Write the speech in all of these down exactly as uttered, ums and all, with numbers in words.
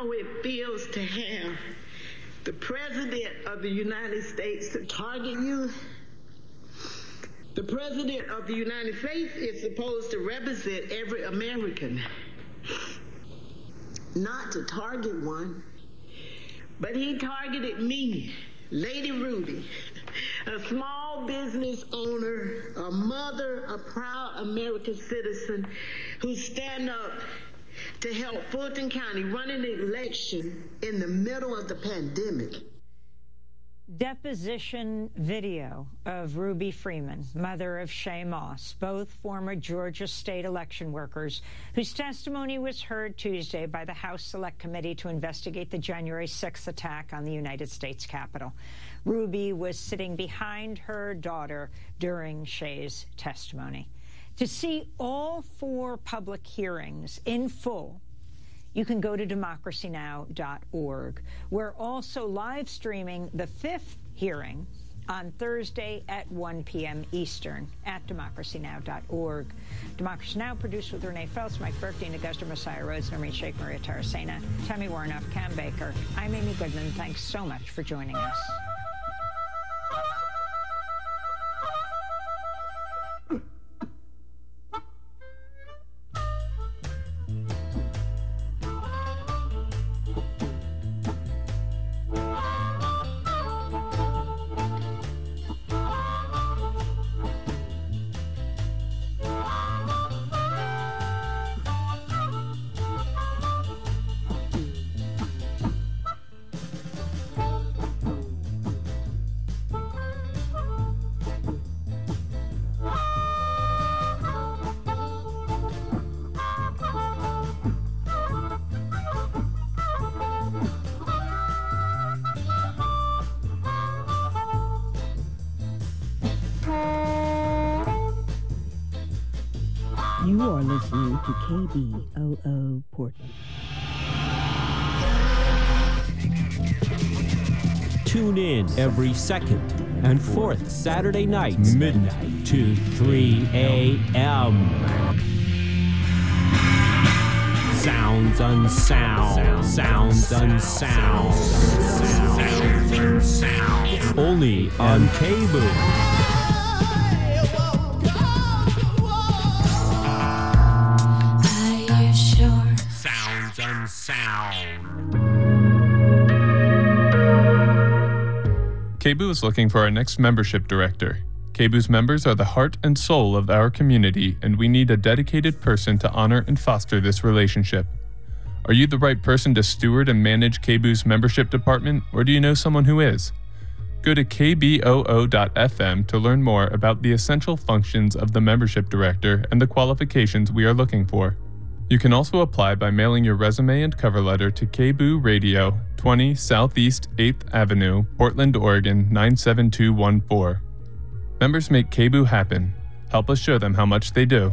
how it feels to have the President of the United States to target you? The President of the United States is supposed to represent every American, not to target one, but he targeted me, Lady Ruby, a small business owner, a mother, a proud American citizen who stand up to help Fulton County run an election in the middle of the pandemic. Deposition video of Ruby Freeman, mother of Shay Moss, both former Georgia state election workers, whose testimony was heard Tuesday by the House Select Committee to investigate the January sixth attack on the United States Capitol. Ruby was sitting behind her daughter during Shay's testimony. To see all four public hearings in full, you can go to democracy now dot org. We're also live streaming the fifth hearing on Thursday at one p m Eastern at democracy now dot org. Democracy Now! Produced with Renee Phelps, Mike Burke, Dean Augusta, Messiah Rhodes, Noreen Sheikh, Maria Taracena, Tammy Warnoff, Cam Baker. I'm Amy Goodman. Thanks so much for joining us. You are listening to K B O O Portland. Tune in every second and fourth Saturday nights, midnight to three a m Sounds Unsound. Sounds Unsound. Sounds Unsound. Only on K-Boo. Sound. K B O O is looking for our next membership director. K B O O's members are the heart and soul of our community, and we need a dedicated person to honor and foster this relationship. Are you the right person to steward and manage K B O O's membership department, or do you know someone who is? Go to k b o o dot f m to learn more about the essential functions of the membership director and the qualifications we are looking for. You can also apply by mailing your resume and cover letter to K B O O Radio, twenty Southeast eighth Avenue, Portland, Oregon nine seven two one four. Members make K B O O happen. Help us show them how much they do.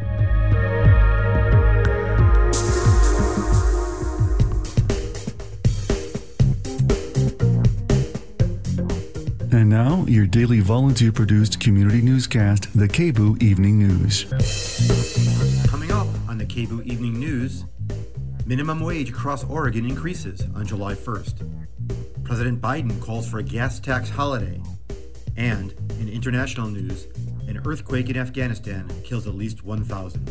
And now, your daily volunteer-produced community newscast, the K B O O Evening News. Coming up on the K B O O Evening News, minimum wage across Oregon increases on July first. President Biden calls for a gas tax holiday. And, in international news, an earthquake in Afghanistan kills at least one thousand.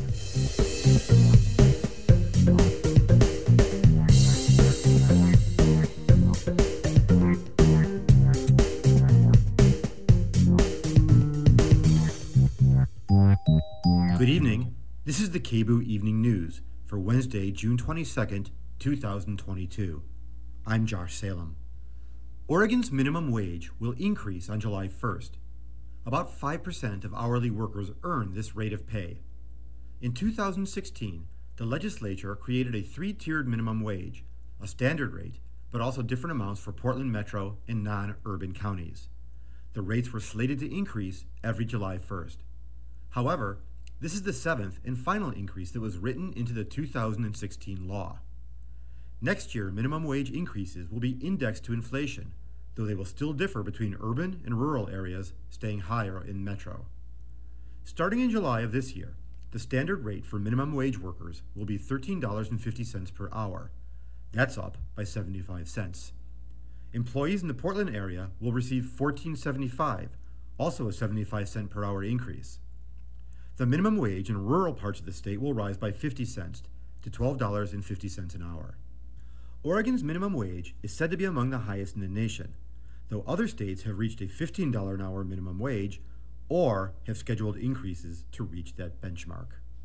Good evening. This is the K B O O Evening News for Wednesday, June twenty-second, two thousand twenty-two. I'm Josh Salem. Oregon's minimum wage will increase on July first. About five percent of hourly workers earn this rate of pay. In two thousand sixteen, the legislature created a three-tiered minimum wage, a standard rate, but also different amounts for Portland Metro and non-urban counties. The rates were slated to increase every July first. However, this is the seventh and final increase that was written into the two thousand sixteen law. Next year, minimum wage increases will be indexed to inflation, though they will still differ between urban and rural areas, staying higher in metro. Starting in July of this year, the standard rate for minimum wage workers will be thirteen dollars and fifty cents per hour. That's up by seventy-five cents. Employees in the Portland area will receive fourteen seventy-five, also a seventy-five cent per hour increase. The minimum wage in rural parts of the state will rise by fifty cents to twelve dollars and fifty cents an hour. Oregon's minimum wage is said to be among the highest in the nation, though other states have reached a fifteen dollars an hour minimum wage or have scheduled increases to reach that benchmark.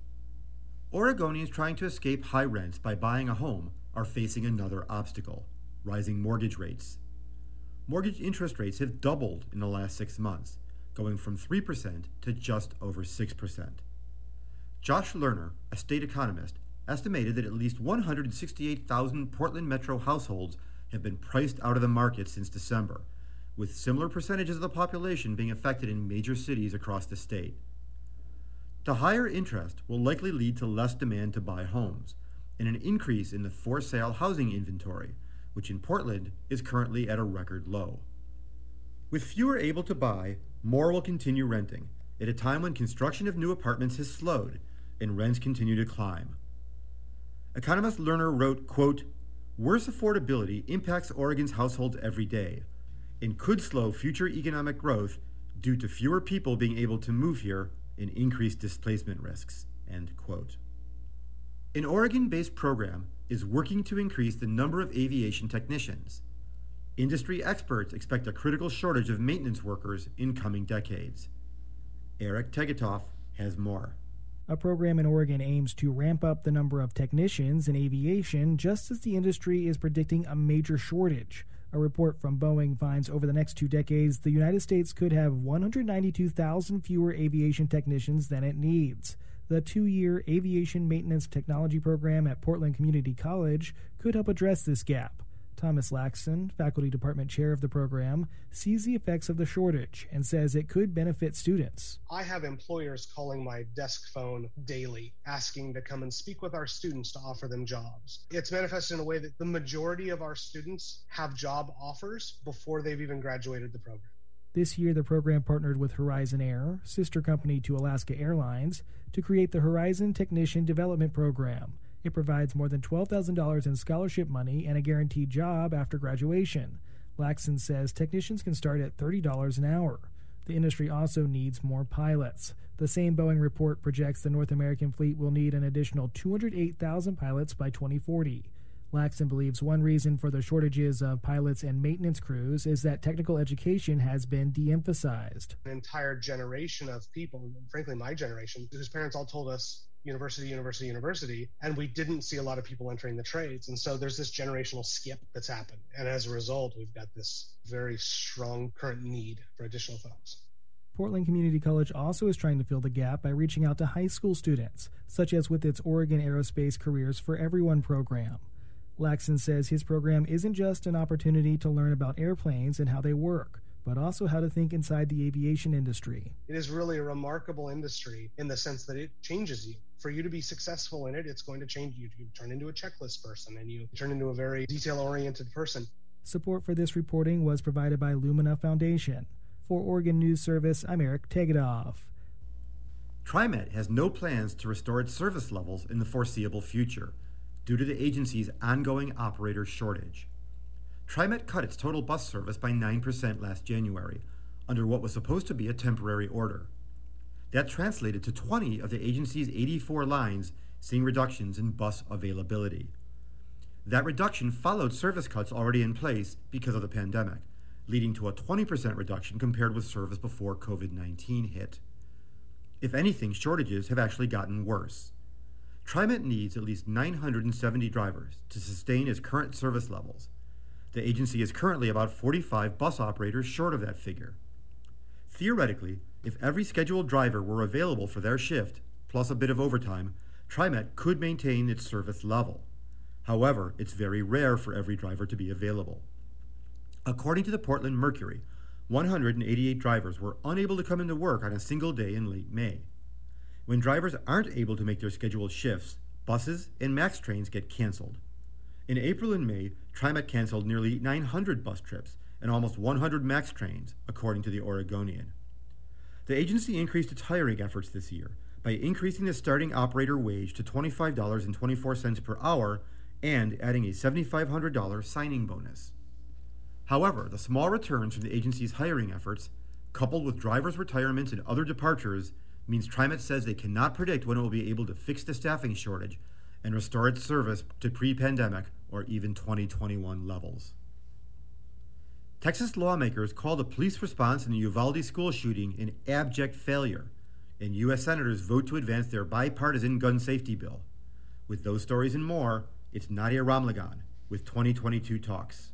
Oregonians trying to escape high rents by buying a home are facing another obstacle: rising mortgage rates. Mortgage interest rates have doubled in the last six months, going from three percent to just over six percent. Josh Lerner, a state economist, estimated that at least one hundred sixty-eight thousand Portland metro households have been priced out of the market since December, with similar percentages of the population being affected in major cities across the state. The higher interest will likely lead to less demand to buy homes and an increase in the for-sale housing inventory, which in Portland is currently at a record low. With fewer able to buy, more will continue renting at a time when construction of new apartments has slowed and rents continue to climb. Economist Lerner wrote, quote, "Worse affordability impacts Oregon's households every day and could slow future economic growth due to fewer people being able to move here and increased displacement risks," end quote. An Oregon-based program is working to increase the number of aviation technicians. Industry experts expect a critical shortage of maintenance workers in coming decades. Eric Tegetoff has more. A program in Oregon aims to ramp up the number of technicians in aviation just as the industry is predicting a major shortage. A report from Boeing finds over the next two decades, the United States could have one hundred ninety-two thousand fewer aviation technicians than it needs. The two-year Aviation Maintenance Technology program at Portland Community College could help address this gap. Thomas Laxon, faculty department chair of the program, sees the effects of the shortage and says it could benefit students. I have employers calling my desk phone daily, asking to come and speak with our students to offer them jobs. It's manifested in a way that the majority of our students have job offers before they've even graduated the program. This year, the program partnered with Horizon Air, sister company to Alaska Airlines, to create the Horizon Technician Development Program. It provides more than twelve thousand dollars in scholarship money and a guaranteed job after graduation. Laxon says technicians can start at thirty dollars an hour. The industry also needs more pilots. The same Boeing report projects the North American fleet will need an additional two hundred eight thousand pilots by twenty forty. Laxon believes one reason for the shortages of pilots and maintenance crews is that technical education has been de-emphasized. An entire generation of people, frankly my generation, whose parents all told us university, university, university, and we didn't see a lot of people entering the trades. And so there's this generational skip that's happened. And as a result, we've got this very strong current need for additional folks. Portland Community College also is trying to fill the gap by reaching out to high school students, such as with its Oregon Aerospace Careers for Everyone program. Laxon says his program isn't just an opportunity to learn about airplanes and how they work, but also how to think inside the aviation industry. It is really a remarkable industry in the sense that it changes you. For you to be successful in it, it's going to change you. You turn into a checklist person and you turn into a very detail-oriented person. Support for this reporting was provided by Lumina Foundation. For Oregon News Service, I'm Eric Tegedoff. TriMet has no plans to restore its service levels in the foreseeable future due to the agency's ongoing operator shortage. TriMet cut its total bus service by nine percent last January, under what was supposed to be a temporary order. That translated to twenty of the agency's eighty-four lines seeing reductions in bus availability. That reduction followed service cuts already in place because of the pandemic, leading to a twenty percent reduction compared with service before covid nineteen hit. If anything, shortages have actually gotten worse. TriMet needs at least nine hundred seventy drivers to sustain its current service levels. The agency is currently about forty-five bus operators short of that figure. Theoretically, if every scheduled driver were available for their shift, plus a bit of overtime, TriMet could maintain its service level. However, it's very rare for every driver to be available. According to the Portland Mercury, one hundred eighty-eight drivers were unable to come into work on a single day in late May. When drivers aren't able to make their scheduled shifts, buses and MAX trains get canceled. In April and May, TriMet canceled nearly nine hundred bus trips and almost one hundred MAX trains, according to the Oregonian. The agency increased its hiring efforts this year by increasing the starting operator wage to twenty-five dollars and twenty-four cents per hour and adding a seven thousand five hundred dollars signing bonus. However, the small returns from the agency's hiring efforts, coupled with drivers' retirements and other departures, means TriMet says they cannot predict when it will be able to fix the staffing shortage and restore its service to pre-pandemic or even twenty twenty-one levels. Texas lawmakers called the police response in the Uvalde school shooting an abject failure, and U S senators vote to advance their bipartisan gun safety bill. With those stories and more, it's Nadia Ramlagan with twenty twenty-two Talks.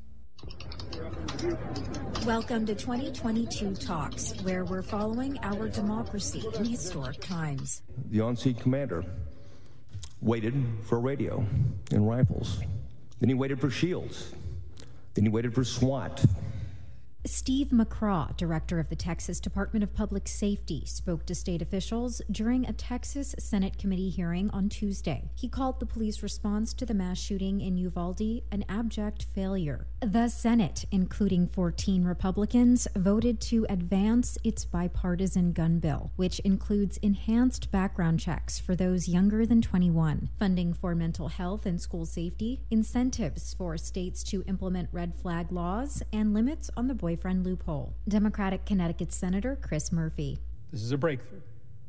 Welcome to twenty twenty-two Talks, where we're following our democracy in historic times. The on-seat commander waited for radio and rifles. Then he waited for shields. Then he waited for SWAT. Steve McCraw, director of the Texas Department of Public Safety, spoke to state officials during a Texas Senate committee hearing on Tuesday. He called the police response to the mass shooting in Uvalde an abject failure. The Senate, including fourteen Republicans, voted to advance its bipartisan gun bill, which includes enhanced background checks for those younger than twenty-one, funding for mental health and school safety, incentives for states to implement red flag laws, and limits on the boy boyfriend loophole. Democratic Connecticut Senator Chris Murphy. This is a breakthrough.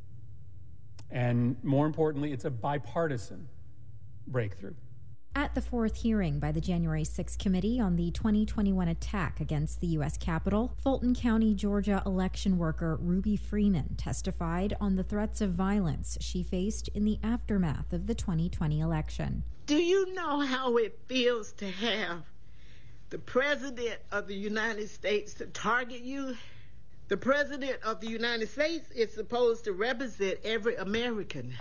And more importantly, it's a bipartisan breakthrough. At the fourth hearing by the January sixth committee on the twenty twenty-one attack against the U S Capitol, Fulton County, Georgia election worker Ruby Freeman testified on the threats of violence she faced in the aftermath of the twenty twenty election. Do you know how it feels to have the President of the United States to target you? The President of the United States is supposed to represent every American,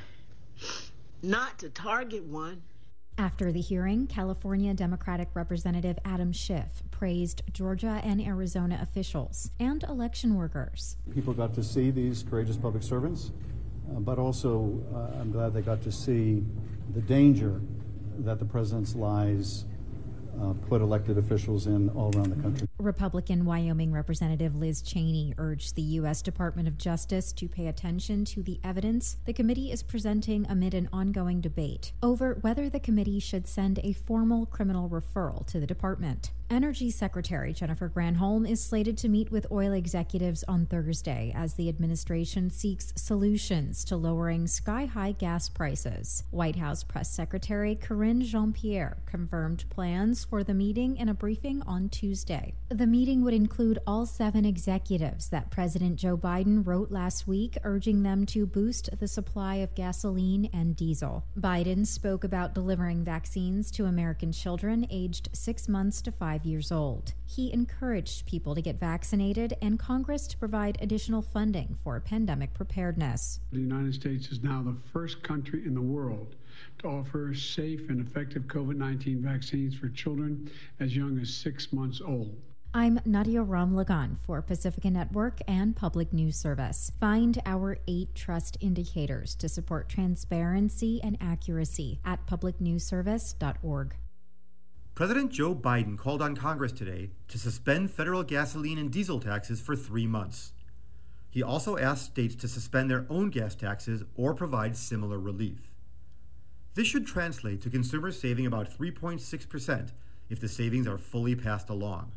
not to target one. After the hearing, California Democratic Representative Adam Schiff praised Georgia and Arizona officials and election workers. People got to see these courageous public servants, uh, but also uh, I'm glad they got to see the danger that the president's lies Uh, put elected officials in all around the country. Republican Wyoming Representative Liz Cheney urged the U S Department of Justice to pay attention to the evidence the committee is presenting amid an ongoing debate over whether the committee should send a formal criminal referral to the department. Energy Secretary Jennifer Granholm is slated to meet with oil executives on Thursday as the administration seeks solutions to lowering sky-high gas prices. White House Press Secretary Karine Jean-Pierre confirmed plans for the meeting in a briefing on Tuesday. The meeting would include all seven executives that President Joe Biden wrote last week, urging them to boost the supply of gasoline and diesel. Biden spoke about delivering vaccines to American children aged six months to five years old. He encouraged people to get vaccinated and Congress to provide additional funding for pandemic preparedness. The United States is now the first country in the world to offer safe and effective COVID nineteen vaccines for children as young as six months old. I'm Nadia Ramlagan for Pacifica Network and Public News Service. Find our eight trust indicators to support transparency and accuracy at public news service dot org. President Joe Biden called on Congress today to suspend federal gasoline and diesel taxes for three months. He also asked states to suspend their own gas taxes or provide similar relief. This should translate to consumers saving about three point six percent if the savings are fully passed along.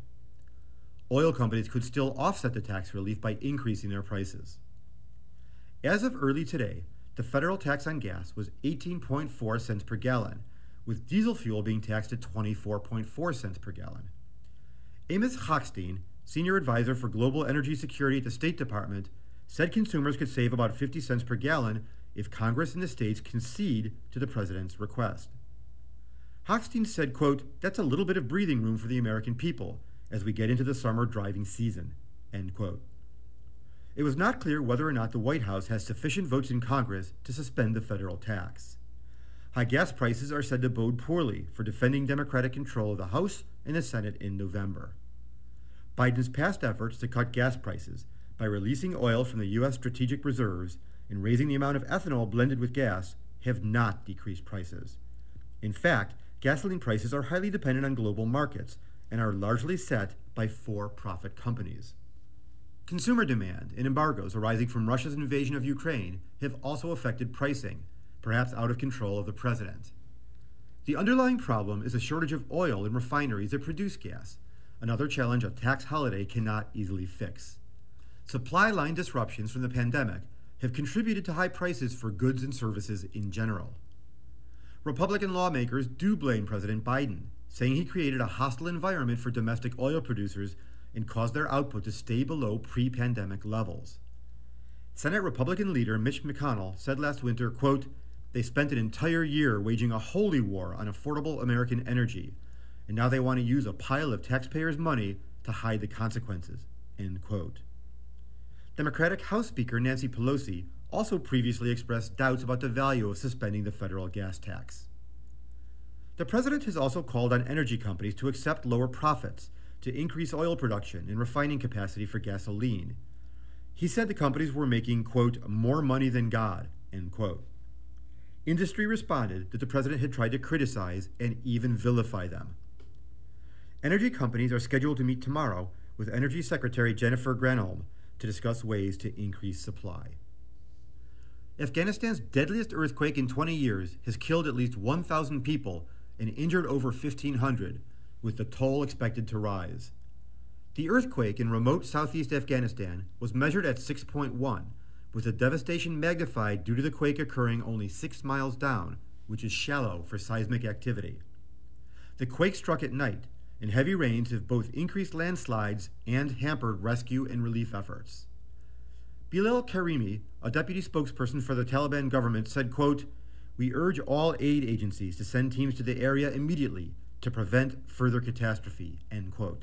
Oil companies could still offset the tax relief by increasing their prices. As of early today, the federal tax on gas was eighteen point four cents per gallon, with diesel fuel being taxed at twenty-four point four cents per gallon. Amos Hochstein, Senior Advisor for Global Energy Security at the State Department, said consumers could save about fifty cents per gallon if Congress and the states concede to the president's request. Hochstein said, quote, "That's a little bit of breathing room for the American people as we get into the summer driving season," end quote. It was not clear whether or not the White House has sufficient votes in Congress to suspend the federal tax. High gas prices are said to bode poorly for defending Democratic control of the House and the Senate in November. Biden's past efforts to cut gas prices by releasing oil from the U S strategic reserves and raising the amount of ethanol blended with gas have not decreased prices. In fact, gasoline prices are highly dependent on global markets and are largely set by for-profit companies. Consumer demand and embargoes arising from Russia's invasion of Ukraine have also affected pricing, perhaps out of control of the president. The underlying problem is a shortage of oil in refineries that produce gas, another challenge a tax holiday cannot easily fix. Supply line disruptions from the pandemic have contributed to high prices for goods and services in general. Republican lawmakers do blame President Biden, saying he created a hostile environment for domestic oil producers and caused their output to stay below pre-pandemic levels. Senate Republican leader Mitch McConnell said last winter, quote, "They spent an entire year waging a holy war on affordable American energy, and now they want to use a pile of taxpayers' money to hide the consequences," end quote. Democratic House Speaker Nancy Pelosi also previously expressed doubts about the value of suspending the federal gas tax. The president has also called on energy companies to accept lower profits to increase oil production and refining capacity for gasoline. He said the companies were making, quote, "more money than God," end quote. Industry responded that the president had tried to criticize and even vilify them. Energy companies are scheduled to meet tomorrow with Energy Secretary Jennifer Granholm to discuss ways to increase supply. Afghanistan's deadliest earthquake in twenty years has killed at least one thousand people and injured over fifteen hundred, with the toll expected to rise. The earthquake in remote southeast Afghanistan was measured at six point one, with the devastation magnified due to the quake occurring only six miles down, which is shallow for seismic activity. The quake struck at night, and heavy rains have both increased landslides and hampered rescue and relief efforts. Bilal Karimi, a deputy spokesperson for the Taliban government, said, quote, "We urge all aid agencies to send teams to the area immediately to prevent further catastrophe," end quote.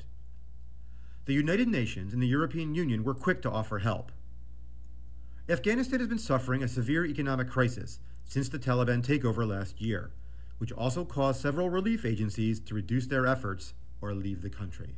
The United Nations and the European Union were quick to offer help. Afghanistan has been suffering a severe economic crisis since the Taliban takeover last year, which also caused several relief agencies to reduce their efforts or leave the country.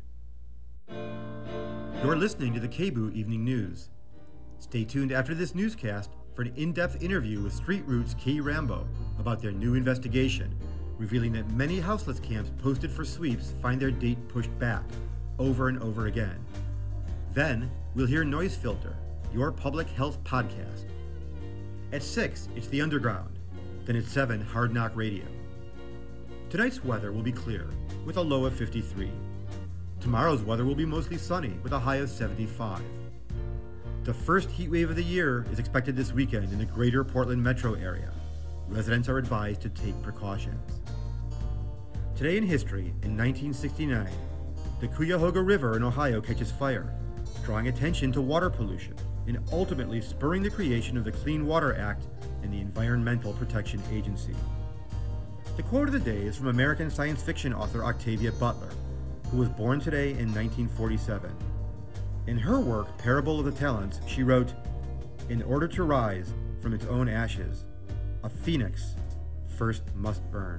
You're listening to the K B O O Evening News. Stay tuned after this newscast for an in-depth interview with Street Roots' Kay Rambo about their new investigation, revealing that many houseless camps posted for sweeps find their date pushed back over and over again. Then, we'll hear Noise Filter, your public health podcast. At six, it's The Underground. Then at seven, Hard Knock Radio. Tonight's weather will be clear, with a low of fifty-three. Tomorrow's weather will be mostly sunny, with a high of seventy-five. The first heat wave of the year is expected this weekend in the greater Portland metro area. Residents are advised to take precautions. Today in history, in nineteen sixty-nine, the Cuyahoga River in Ohio catches fire, drawing attention to water pollution and ultimately spurring the creation of the Clean Water Act and the Environmental Protection Agency. The quote of the day is from American science fiction author Octavia Butler, who was born today in nineteen forty-seven. In her work, Parable of the Talents, she wrote, "In order to rise from its own ashes, a phoenix first must burn."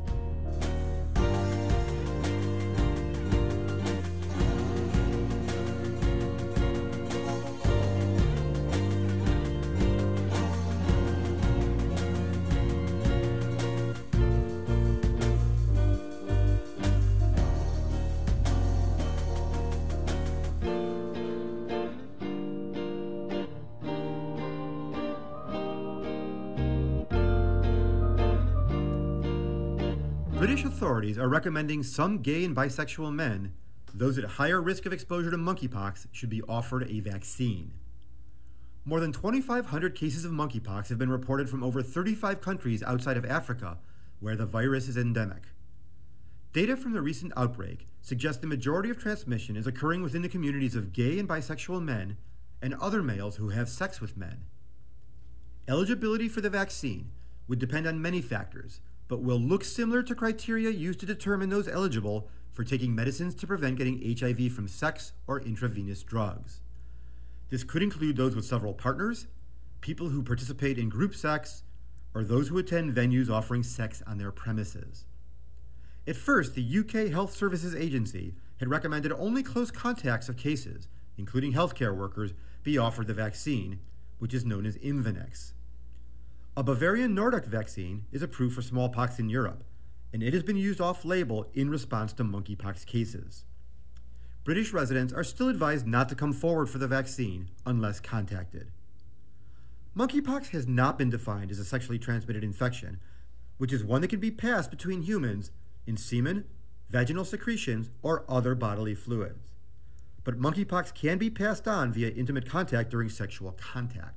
British authorities are recommending some gay and bisexual men, those at higher risk of exposure to monkeypox, should be offered a vaccine. More than twenty-five hundred cases of monkeypox have been reported from over thirty-five countries outside of Africa, where the virus is endemic. Data from the recent outbreak suggest the majority of transmission is occurring within the communities of gay and bisexual men and other males who have sex with men. Eligibility for the vaccine would depend on many factors, but will look similar to criteria used to determine those eligible for taking medicines to prevent getting H I V from sex or intravenous drugs. This could include those with several partners, people who participate in group sex, or those who attend venues offering sex on their premises. At first, the U K Health Services Agency had recommended only close contacts of cases, including healthcare workers, be offered the vaccine, which is known as Imvanex. A Bavarian Nordic vaccine is approved for smallpox in Europe, and it has been used off-label in response to monkeypox cases. British residents are still advised not to come forward for the vaccine unless contacted. Monkeypox has not been defined as a sexually transmitted infection, which is one that can be passed between humans in semen, vaginal secretions, or other bodily fluids. But monkeypox can be passed on via intimate contact during sexual contact.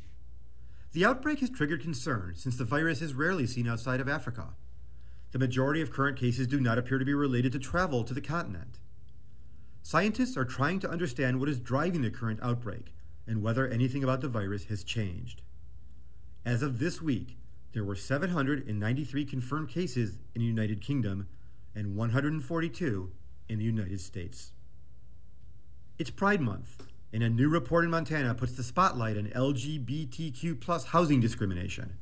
The outbreak has triggered concern since the virus is rarely seen outside of Africa. The majority of current cases do not appear to be related to travel to the continent. Scientists are trying to understand what is driving the current outbreak and whether anything about the virus has changed. As of this week, there were seven hundred ninety-three confirmed cases in the United Kingdom and one hundred forty-two in the United States. It's Pride Month, and a new report in Montana puts the spotlight on L G B T Q plus housing discrimination.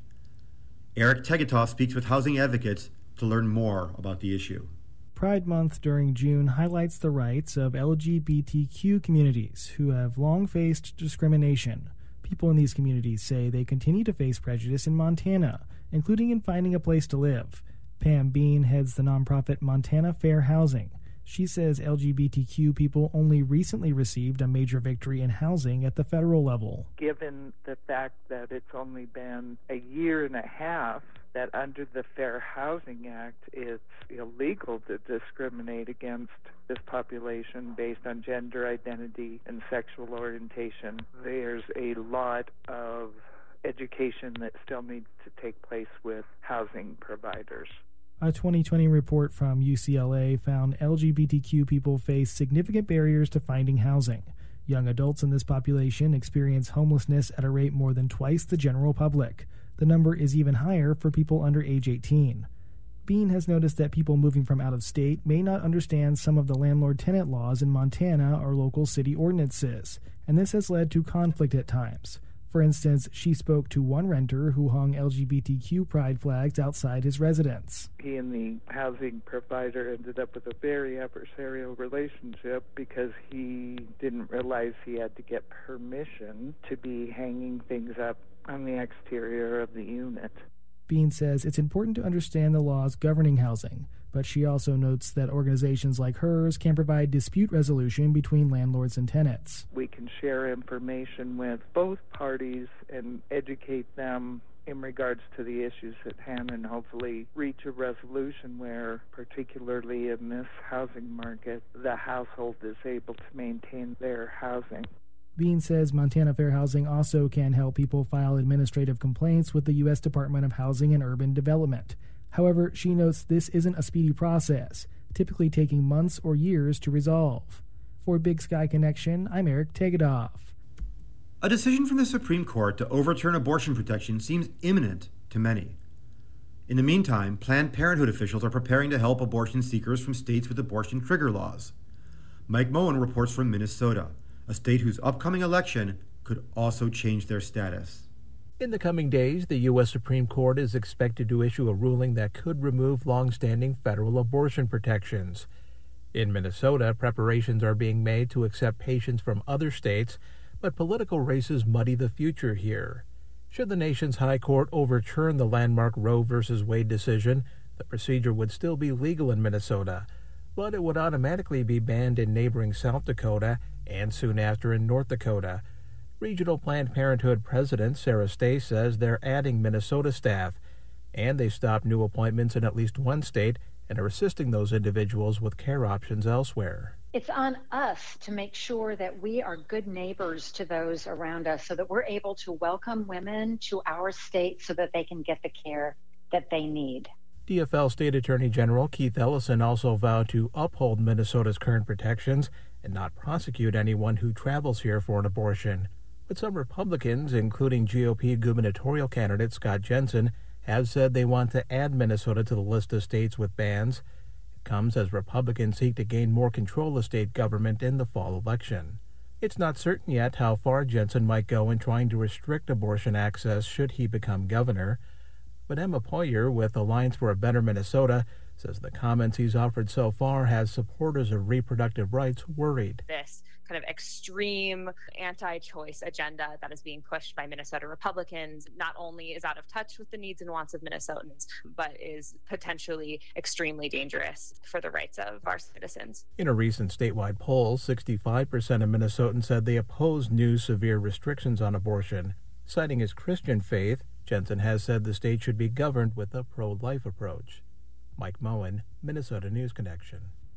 Eric Tegetoff speaks with housing advocates to learn more about the issue. Pride Month during June highlights the rights of L G B T Q communities who have long faced discrimination. People in these communities say they continue to face prejudice in Montana, including in finding a place to live. Pam Bean heads the nonprofit Montana Fair Housing. She says L G B T Q people only recently received a major victory in housing at the federal level. Given the fact that it's only been a year and a half that under the Fair Housing Act it's illegal to discriminate against this population based on gender identity and sexual orientation, there's a lot of education that still needs to take place with housing providers. A twenty twenty report from U C L A found L G B T Q people face significant barriers to finding housing. Young adults in this population experience homelessness at a rate more than twice the general public. The number is even higher for people under age eighteen. Bean has noticed that people moving from out of state may not understand some of the landlord-tenant laws in Montana or local city ordinances, and this has led to conflict at times. For instance, she spoke to one renter who hung L G B T Q pride flags outside his residence. He and the housing provider ended up with a very adversarial relationship because he didn't realize he had to get permission to be hanging things up on the exterior of the unit. Bean says it's important to understand the laws governing housing, but she also notes that organizations like hers can provide dispute resolution between landlords and tenants. We can share information with both parties and educate them in regards to the issues at hand and hopefully reach a resolution where, particularly in this housing market, the household is able to maintain their housing. Bean says Montana Fair Housing also can help people file administrative complaints with the U S Department of Housing and Urban Development. However, she notes this isn't a speedy process, typically taking months or years to resolve. For Big Sky Connection, I'm Eric Tegedoff. A decision from the Supreme Court to overturn abortion protection seems imminent to many. In the meantime, Planned Parenthood officials are preparing to help abortion seekers from states with abortion trigger laws. Mike Moen reports from Minnesota, a state whose upcoming election could also change their status. In the coming days, the U S Supreme Court is expected to issue a ruling that could remove long-standing federal abortion protections. In Minnesota, preparations are being made to accept patients from other states, but political races muddy the future here. Should the nation's high court overturn the landmark Roe v. Wade decision, the procedure would still be legal in Minnesota, but it would automatically be banned in neighboring South Dakota and soon after in North Dakota. Regional Planned Parenthood President Sarah Stay says they're adding Minnesota staff, and they stopped new appointments in at least one state and are assisting those individuals with care options elsewhere. It's on us to make sure that we are good neighbors to those around us so that we're able to welcome women to our state so that they can get the care that they need. D F L State Attorney General Keith Ellison also vowed to uphold Minnesota's current protections and not prosecute anyone who travels here for an abortion. But some Republicans, including G O P gubernatorial candidate Scott Jensen, have said they want to add Minnesota to the list of states with bans. It comes as Republicans seek to gain more control of state government in the fall election. It's not certain yet how far Jensen might go in trying to restrict abortion access should he become governor. But Emma Poyer with Alliance for a Better Minnesota says the comments he's offered so far has supporters of reproductive rights worried. This kind of extreme anti-choice agenda that is being pushed by Minnesota Republicans not only is out of touch with the needs and wants of Minnesotans, but is potentially extremely dangerous for the rights of our citizens. In a recent statewide poll, sixty-five percent of Minnesotans said they oppose new severe restrictions on abortion. Citing his Christian faith, Jensen has said the state should be governed with a pro-life approach. Mike Moen, Minnesota News Connection.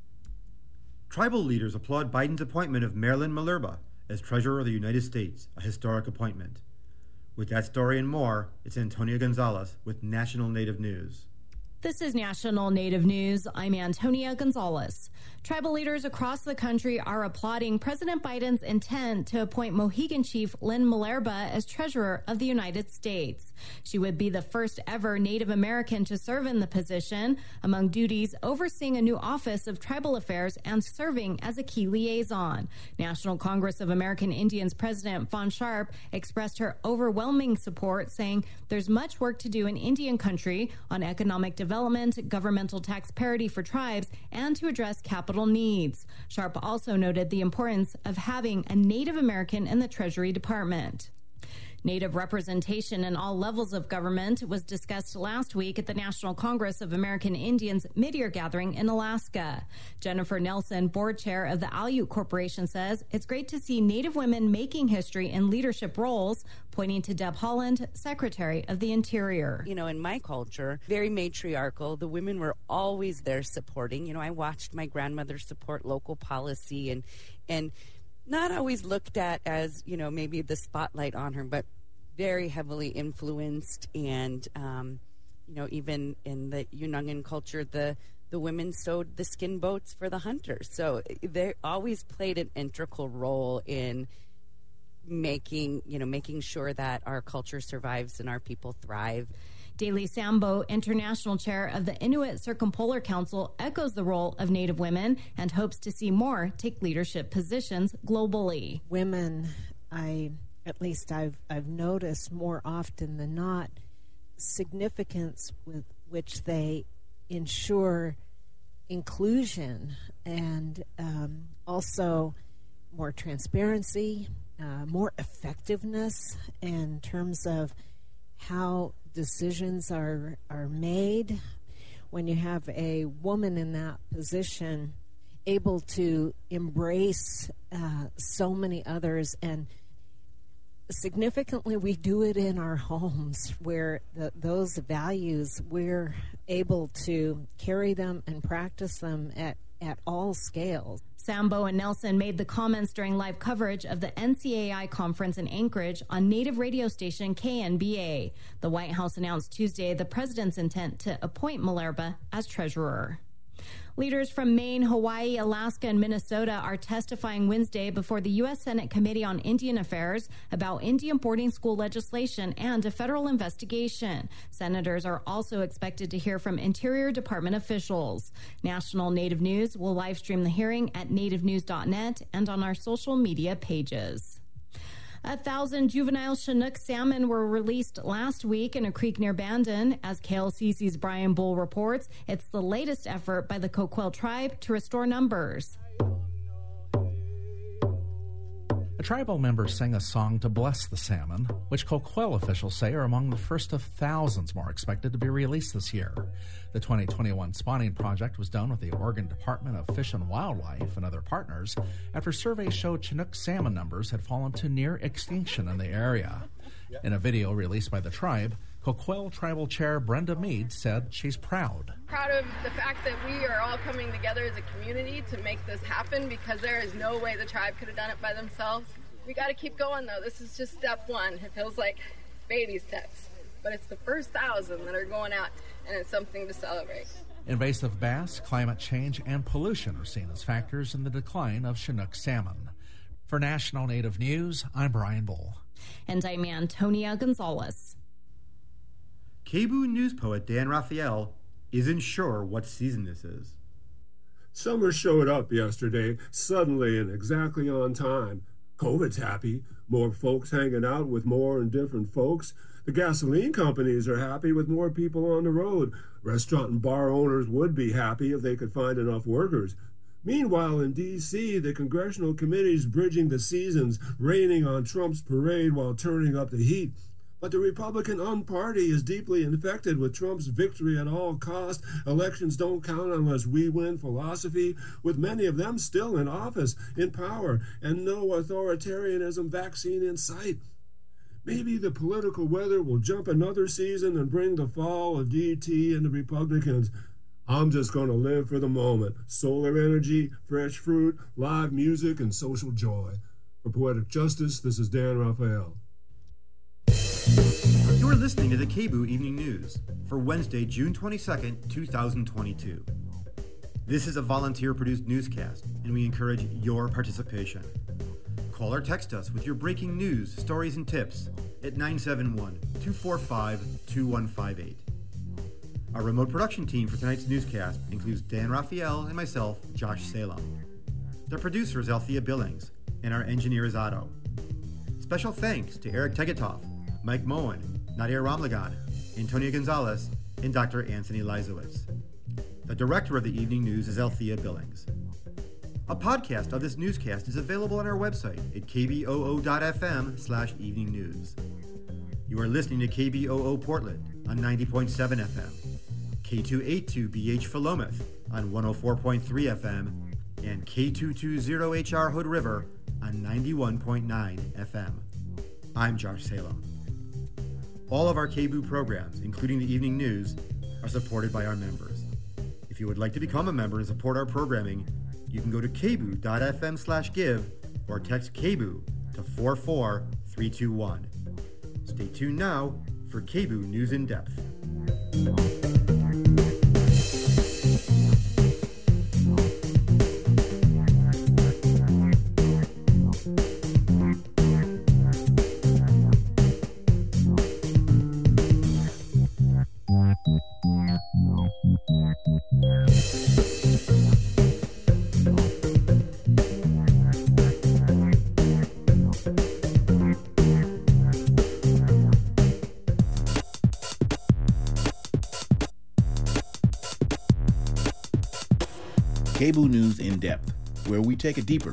Tribal leaders applaud Biden's appointment of Marilyn Malerba as Treasurer of the United States, a historic appointment. With that story and more, it's Antonia Gonzalez with National Native News. This is National Native News. I'm Antonia Gonzalez. Tribal leaders across the country are applauding President Biden's intent to appoint Mohegan Chief Lynn Malerba as Treasurer of the United States. She would be the first ever Native American to serve in the position, among duties overseeing a new Office of Tribal Affairs and serving as a key liaison. National Congress of American Indians President Fawn Sharp expressed her overwhelming support, saying there's much work to do in Indian country on economic development, governmental tax parity for tribes, and to address capital needs. Sharp also noted the importance of having a Native American in the Treasury Department. Native representation in all levels of government was discussed last week at the National Congress of American Indians mid-year gathering in Alaska. Jennifer Nelson, board chair of the Aleut Corporation, says it's great to see Native women making history in leadership roles, pointing to Deb Haaland, Secretary of the Interior. You know, in my culture, very matriarchal. The women were always there supporting. You know, I watched my grandmother support local policy and and not always looked at as, you know, maybe the spotlight on her, but very heavily influenced. And, um, you know, even in the Unangan culture, the, the women sewed the skin boats for the hunters. So they always played an integral role in making, you know, making sure that our culture survives and our people thrive. Daly Sambo, International Chair of the Inuit Circumpolar Council, echoes the role of Native women and hopes to see more take leadership positions globally. Women, I at least I've I've noticed more often than not, significance with which they ensure inclusion and um, also more transparency, uh, more effectiveness in terms of how decisions are are made. When you have a woman in that position able to embrace uh, so many others, and significantly we do it in our homes where the, those values, we're able to carry them and practice them at at all scales. Sambo and Nelson made the comments during live coverage of the N C A I conference in Anchorage on Native radio station K N B A. The White House announced Tuesday the president's intent to appoint Malerba as treasurer. Leaders from Maine, Hawaii, Alaska, and Minnesota are testifying Wednesday before the U S Senate Committee on Indian Affairs about Indian boarding school legislation and a federal investigation. Senators are also expected to hear from Interior Department officials. National Native News will live stream the hearing at native news dot net and on our social media pages. A thousand juvenile Chinook salmon were released last week in a creek near Bandon. As K L C C's Brian Bull reports, it's the latest effort by the Coquille tribe to restore numbers. A tribal member sang a song to bless the salmon, which Coquille officials say are among the first of thousands more expected to be released this year. The twenty twenty-one spawning project was done with the Oregon Department of Fish and Wildlife and other partners after surveys showed Chinook salmon numbers had fallen to near extinction in the area. In a video released by the tribe, Coquille Tribal Chair Brenda Mead said she's proud. Proud of the fact that we are all coming together as a community to make this happen, because there is no way the tribe could have done it by themselves. We got to keep going, though. This is just step one. It feels like baby steps, but it's the first thousand that are going out, and it's something to celebrate. Invasive bass, climate change, and pollution are seen as factors in the decline of Chinook salmon. For National Native News, I'm Brian Bull. And I'm Antonia Gonzalez. K B O O news poet Dan Raphael isn't sure what season this is. Summer showed up yesterday, suddenly and exactly on time. COVID's happy. More folks hanging out with more and different folks. The gasoline companies are happy with more people on the road. Restaurant and bar owners would be happy if they could find enough workers. Meanwhile, in D C, the congressional committee's bridging the seasons, raining on Trump's parade while turning up the heat. But the Republican-owned party is deeply infected with Trump's victory at all costs, elections don't count unless we win philosophy, with many of them still in office, in power, and no authoritarianism vaccine in sight. Maybe the political weather will jump another season and bring the fall of D T and the Republicans. I'm just going to live for the moment. Solar energy, fresh fruit, live music, and social joy. For Poetic Justice, this is Dan Raphael. You are listening to the K B O O Evening News for Wednesday, June twenty-second, two thousand twenty-two. This is a volunteer-produced newscast, and we encourage your participation. Call or text us with your breaking news, stories, and tips at nine seven one, two four five, two one five eight. Our remote production team for tonight's newscast includes Dan Raphael and myself, Josh Salem. The producer is Althea Billings, and our engineer is Otto. Special thanks to Eric Tegetoff, Mike Moen, Nadia Ramlagan, Antonia Gonzalez, and Doctor Anthony Lizowitz. The director of the evening news is Althea Billings. A podcast of this newscast is available on our website at k b o o dot f m slash evening news. You are listening to K B O O Portland on ninety point seven F M, K two eighty-two B H Philomath on one oh four point three F M, and K two twenty H R Hood River on ninety-one point nine F M. I'm Josh Salem. All of our K B O O programs, including the evening news, are supported by our members. If you would like to become a member and support our programming, you can go to k b o o dot f m slash give or text K B O O to four four three two one. Stay tuned now for K B O O News in Depth. K B O O News in Depth, where we take a deeper